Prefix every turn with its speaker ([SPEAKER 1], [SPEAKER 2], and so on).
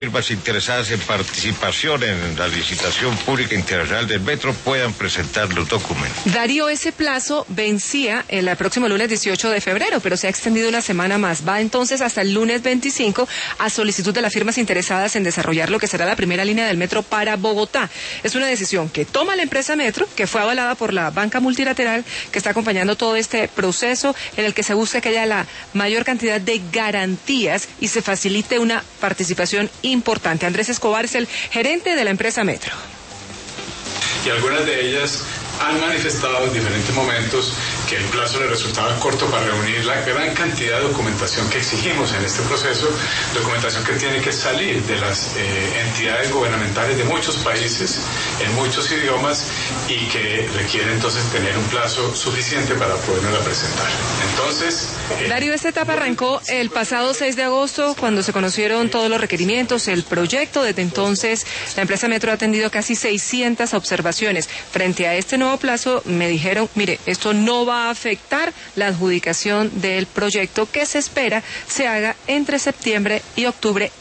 [SPEAKER 1] Firmas interesadas en participación en la licitación pública internacional del metro puedan presentar los documentos.
[SPEAKER 2] Darío, ese plazo vencía el próximo lunes 18 de febrero, pero se ha extendido una semana más. Va entonces hasta el lunes 25 a solicitud de las firmas interesadas en desarrollar lo que será la primera línea del metro para Bogotá. Es una decisión que toma la empresa Metro, que fue avalada por la banca multilateral, que está acompañando todo este proceso en el que se busca que haya la mayor cantidad de garantías y se facilite una participación importante. Andrés Escobar es el gerente de la empresa Metro.
[SPEAKER 3] Y algunas de ellas han manifestado en diferentes momentos que el plazo les resultaba corto para reunir la gran cantidad de documentación que exigimos en este proceso, documentación que tiene que salir de las entidades gubernamentales de muchos países, en muchos idiomas, y que requiere entonces tener un plazo suficiente para podernos presentar. Entonces...
[SPEAKER 2] Darío, esta etapa arrancó el pasado 6 de agosto, cuando se conocieron todos los requerimientos, el proyecto. Desde entonces, la empresa Metro ha atendido casi 600 observaciones. Frente a este nuevo plazo, me dijeron, mire, esto no va a afectar la adjudicación del proyecto que se espera se haga entre septiembre y octubre